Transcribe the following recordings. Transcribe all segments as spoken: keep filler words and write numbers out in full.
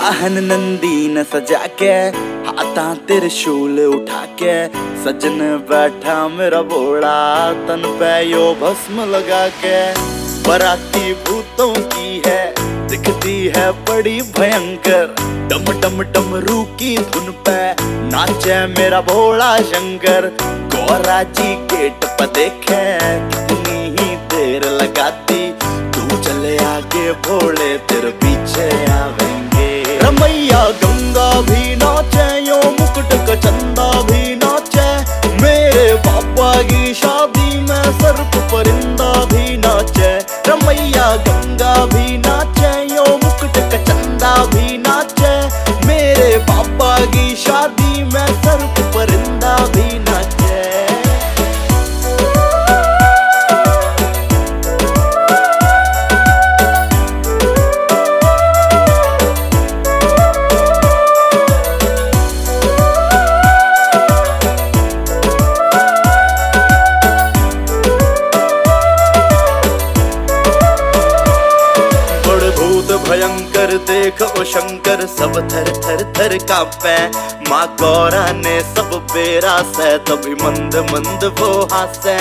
वाहन नंदी न सजा के, हाथा त्रिशूल उठा के, सजन बैठा मेरा भोला, तन पे यो भस्म लगा के। बराती भूतों की है, दिखती है बड़ी भयंकर, डम डम डमरू की धुन पे नाचे मेरा भोला शंकर। गौरा जी गेट पे देखे, कितनी ही देर लगाती, तू चले आगे भोले तेरे पीछे आवेंगे। रमैया गंगा भी नाचे, यो मुकुट का चंदा भी नाचे, मेरे पापा की शादी में सर्प परिंदा भी नाचे। रमैया गंगा भी नाचे, यो मुकुट का चंदा भी नाचे, मेरे पापा की शादी में सर्प परिंदा भी नाचे। भयंकर देख ओ शंकर, सब थर थर थर कांपे। माँ गौरा ने सब बेरा से, तभी मंद मंद वो हासे।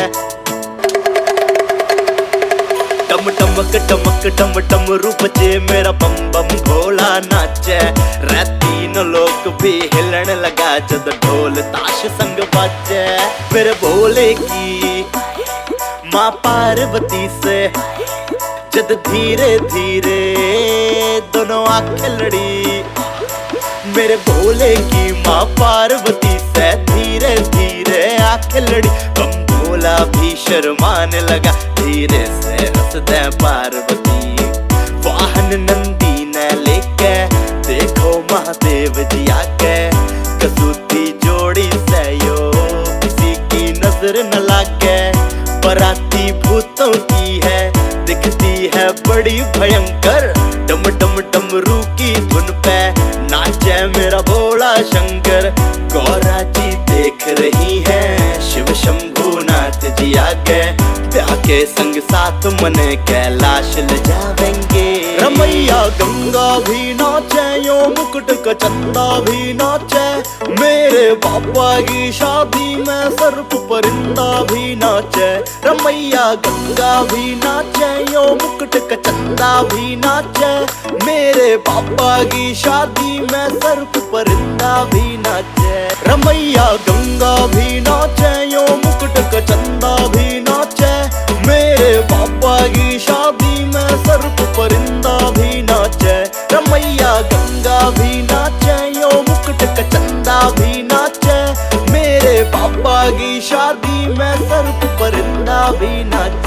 टम टमक टमक टम टम रूप जे मेरा बम बम भोला नाचे। रे तीन लोग भी हिलने लगा, जब ढोल ताश संग बाजे। मेरे भोले की माँ पार्वती से जद धीरे धीरे दोनों आंखें लड़ी। मेरे भोले की माँ पार्वती से धीरे धीरे आंखें लड़ी। बम भोला भी शर्माने लगा, धीरे से हंसदे पार्वती। वाहन नंदी ने लेके, देखो महादेव जी आके, कसूती जोड़ी से यो किसी की नजर न लागे। बराती भूतों की है, दिखती है बड़ी भयंकर, डम डम डमरू की धुन पे नाचे मेरा भोला शंकर। गौरा जी देख रही है, शिव शंभुनाथ जी आगे, ब्याह के संग साथ मने कैलाश ले जावेंगे। रमैया गंगा भी नाचे, यो मुकुट का चंदा भी नाचे, मेरे पापा की शादी में सर्प परिंदा भी नाचे। रमैया गंगा भी नाचे, यो मुकुट का चंदा भी नाचे, मेरे पापा की शादी में सर्प परिंदा भी नाचे। रमैया गंगा भी नाचे, यो मुकुट का चंदा भी नाचे, मेरे पापा की शादी में सर्प परिंदा भी नाचे। रमैया गंगा भी नाचे, यो मुकुट का चंदा भी नाचे, मेरे पापा की शादी में सर्प परिंदा भी नाचे।